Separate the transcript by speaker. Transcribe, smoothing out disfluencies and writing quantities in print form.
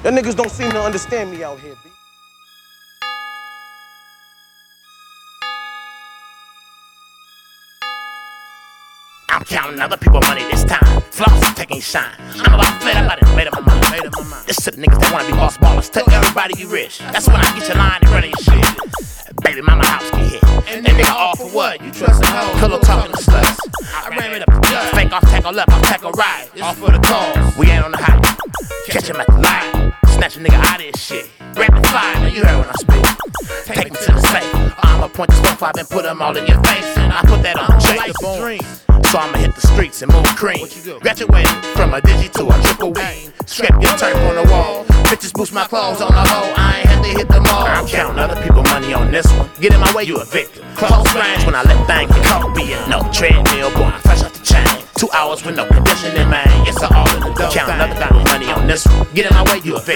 Speaker 1: The niggas don't seem to understand me out here, B.
Speaker 2: I'm counting other people's money this time. Floss is taking shine. I'm about fed up, I done made up my mind. This to the niggas that wanna be boss ballers. Tell everybody you rich. That's when I get your line and run your shit. Baby mama house get hit. And nigga all for what? You trust a hoe? Pillow talking to sluts. I ran it up the gut. Fake off, tackle up, I'll tackle right. All for the cause. We ain't on the hot. Catch him at the line. Snatch a nigga out of his shit. Rapid fire, now you heard when I speak. Take him to the safe. I'ma point this 4-5 and put them all in your face. And I put that on Jake. So I'ma hit the streets and move cream. Graduated from a digi to a triple wing. Scrape your turf on the wall. Bitches boost my clothes on the hoe. I ain't had to hit them all. I'm counting other people's money on this one. Get in my way, you a victim. Close range when I let things get caught. Be in no treadmill, boy, I'm fresh off the chain. 2 hours with no conditioning, man. It's all in the dope. Counting other people's money on this one. Get in my way, you a victim.